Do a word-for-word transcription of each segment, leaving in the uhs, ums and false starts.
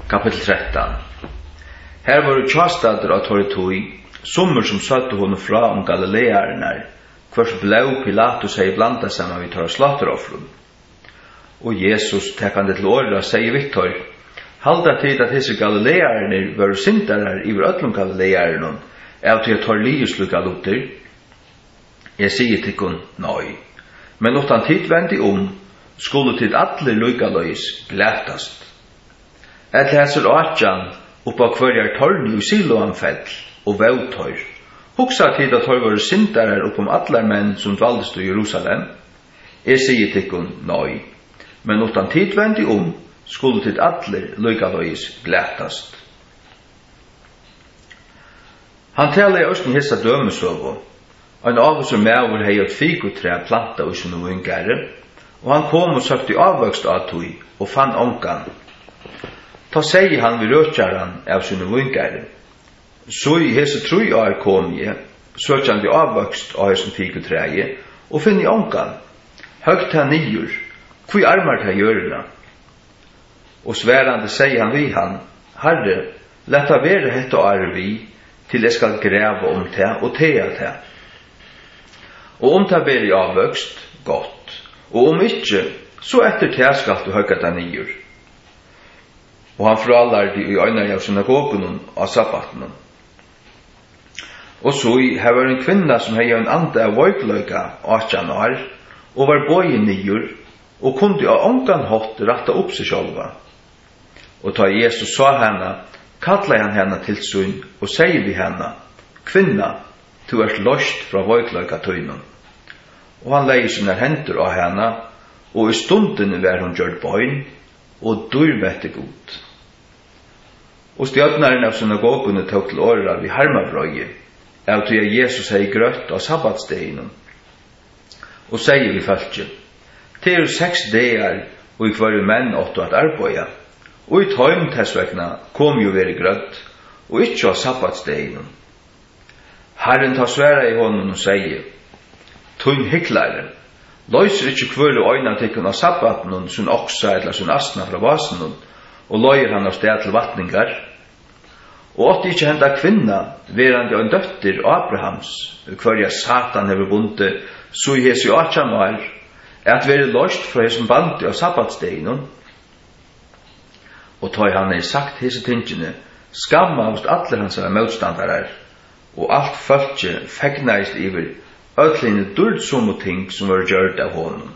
Kapitel tretton. Her var det tjastader av torretoi, sommer som søtte hon fra om Galilearnar, hvers blau Pilatus hei blanda sammen vi tar slaughterofren. Og Jesus, tekkande til åra, sier Victor, halda tid at hese Galilearnar var sindarar iver öllum Galilearnon, av til at tar liusluka lutter. Jeg sier til kun, nei. Men utan tid vendi om, skulle til alle lukaløys glætast. Et leser atjan oppa hverjar torni og Siloamfell og Vautøyr. Hugsa tid at har vært sindarar oppom allar menn som dvaldest i Jerusalem. Jeg sier tikkun nei. Men utan tid vendi om, skulle til allir lukaløys glætast. Han taler i østen hissa dømesøvo. Ein avvusur meður hei et figutre planta i sin vingare, og han kom og søkte avvøkst av tog, og fann onkan. Ta seg han vid røtjaran av sin vingare. Så i hese tru år kom jeg, søkte han vid avvøkst av sin figutreie, og finn i onkan. Høgt han niur, hvor armar ta gjørna? Og sværande seg han vid han, Herre, letta være hette åre vi, til jeg skal greve om te og tea te. Og om ta ber i avvøkst, godt. Og om ikkje, så etter te skal du høgga ta niur. Og han fralar de i øyna av synagogen av sabbaten. Og så her var en kvinna som hei en ande av voikløyga atjan år, og var bøye niur, og kunde av ongan hot ratta opp seg sjálva. Og ta Jesus sa henne, kalla han henne til sunn, og sier vi henne, kvinna, du ert lost fra voikløyga tøynun. Og han leie sine hender av henne, og i stunden var hun gjort bøyn, og dyrvette god. Og stjøtnaren av synagogene tok til åra vi harmabrøye, av til Jesus hei grøtt av sabbatsdeginen. Og sier vi følge, til er seks dager, og i hver menn åttu at arbeida, og i tøym tessvekna kom jo veri grøtt, og ikkje av sabbatsdeginen. Herren tar sværa i hånden og sier, tøym hiklare, løyser ikkje kvøle øyna tikkun av sabbaten sun oksa eller sun asna fra vasen og løyer han av sted til vattningar. Og åtte ikkje henda kvinna, verande en døtter Abrahams, hverja Satan hever bunte, så i hesi atjan var, at veri løst fra hesum bandi av sabbatsdegin. Og tøy han er sagt hese tingene, skamma hos alle hans av motstandarar, og alt fölkje fegnaist iver öllin duldsummu ting som var gjørt av honom.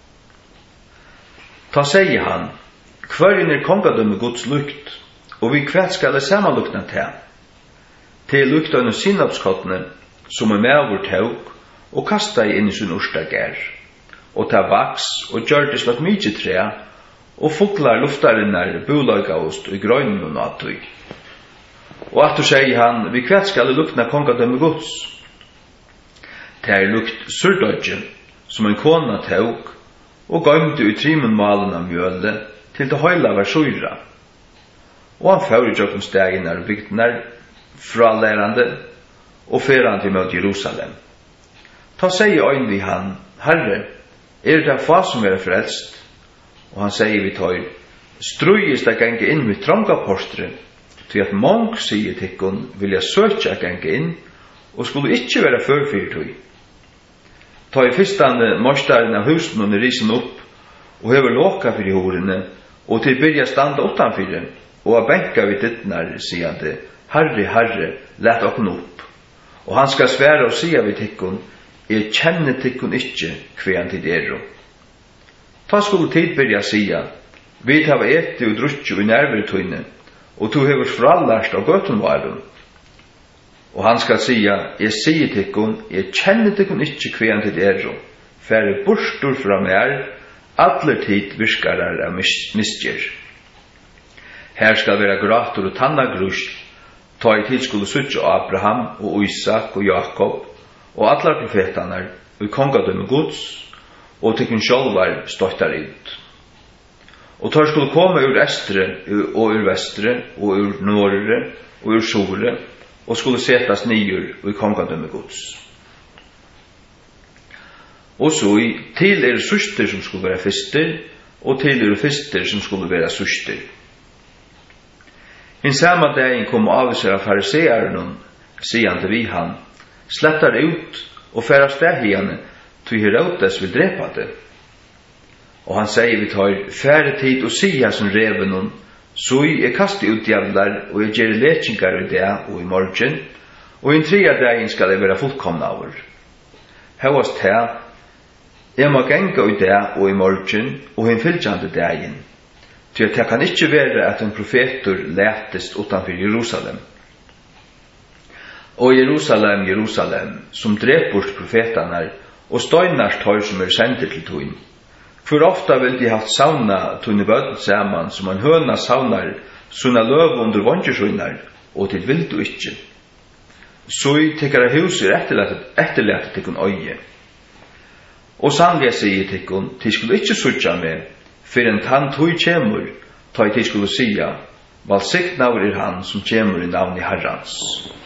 Ta sier han, hverjen er kongadømme Guds lukt, og vi kvært skal det samanlukna til. Til lukta under sinapskottene, som er med vår tauk, og kasta inn i sin ursta gær. Og ta vaks, og gjørte slått mykje tre, og fuklar luftarinnar bulagaost og i grønnen og natøy. Og at du sier han, vi kvært skal det lukna kongadømme Guds. Det er lukt surdødje, som en kona tauk, og gøymte i trimen malen av mjøle, til det høyla var sujra. Og han fører jokken stegin av bygdnar, fralærande, og ferande mot Jerusalem. Ta seg i øyn vi han, Herre, er det fa som er frelst? Og han sier vi tøy, strøyest jeg genge inn med trånga portre, til at mong sier tikkun vil jeg søkja jeg genge inn, og skulle ikkje være førfyrtøy. Ta i fyrstande morstaren av husen under risen opp, og hever låka fyrir horene, og til byrja standa utanfyrir, og a benka vid dittnar, sier det, Herre, Herre, let okken opp. Og han skal svære og sia vid tikkun, jeg kjenner tikkun ikkje kvean tid er. Ta skulle tid byrja sia, vi tava eti og drutju i nærvertøyne, og tu hever frallarst av gøtunvarum. Og han skal sia, jeg sier tikkun, jeg kjenner tikkun ikkje kvean tid er, færre borstur fra mer, alle tid virskarar av misgjer. Her skal være gratur og tannagrusj, ta i tid skulle suttje Abraham og Isak og Jakob, og alle profetanar, og kongadømme Guds, og tikkun sjálvar støttar ut. Og tar skulle komme ur estre, og ur vestre, og ur norre, og ur sore, og skulle setas nyer og i kongadømme Guds. Og så i, til er søster som skulle være fister, og til er fister som skulle være søster. In samma dagen kom avvisar av fariseeren, sigande vi han, släptar ut och färar steg igen, ty Herodes vill drepa det. Och han säger vi tar färre tid och sia som reven hon, så jag kastar ut jävlar och jag ger lekingar i det och i morgen, och i en tredje dagen skal jag vara fullkomna över. Hävast här, jag må gänga i det och i morgen och i en fylltjande dagen, ty att det kan inte vara att en profetor lätest utanför Jerusalem. Och Jerusalem, Jerusalem, som dreport profetarna och stojnars tar som är sändet till tog. För ofta vill de haft sauna tunne bøtten saman som en høna saunar sånna löv under vantjersvinnar og til vilt og ikkje. Så i tekkara hus er etterlatet til kun øye. Og sannlig sier til kun, de skulle ikkje sutja med, for en tann tog kjemur, ta i de skulle sia, valsignaver er han som kjemur i navn i Herrans.